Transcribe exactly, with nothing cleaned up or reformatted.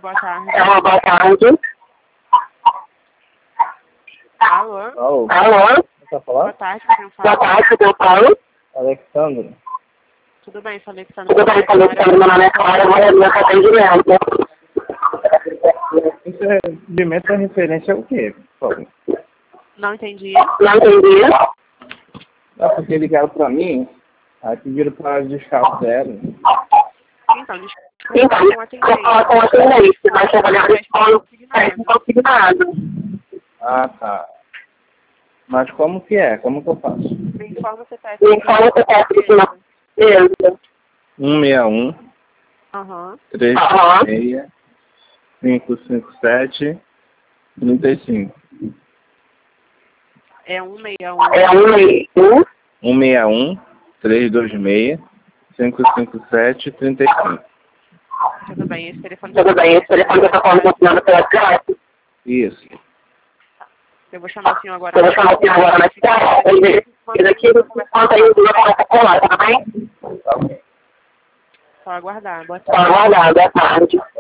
boa tarde. Alô, boa tarde. Alô? Alô? Alô? Tá Boa falando? tarde, com quem Boa fala? tarde, meu Paulo. Alexandre. Tudo bem, sou Alexandre. Tudo bem, Alexandre? Meu nome é Clara, eu vou resolver esse atendimento. Esse atendimento é referência ao quê, por favor? Não entendi. Não entendi. Ah, porque ligaram pra mim, aí pediram pra descartar zero. Então, desculpa, Então, com eu vou falar com o atendente. atendente, mas trabalhar na escola, mas não consigo nada. Ah, tá. Mas como que é? Como que eu faço? Me informa se tá Me informa se eu peço isso na beleza. um seis um, Aham. três Aham. seis, cinco cinco sete, três cinco. É um seis um. É um meio. um seis um, três dois seis, cinco cinco sete, três cinco. Tudo bem, esse telefone... Tudo bem, esse telefone que eu tô falando funcionando pela cidade. Isso. Eu vou chamar o senhor agora. Eu vou chamar o senhor agora na cidade. Ele daqui, enquanto aí, eu vou falar com a colar, tá bem? Tá bom. Só aguardar. Boa Só tarde. aguardar, boa tarde.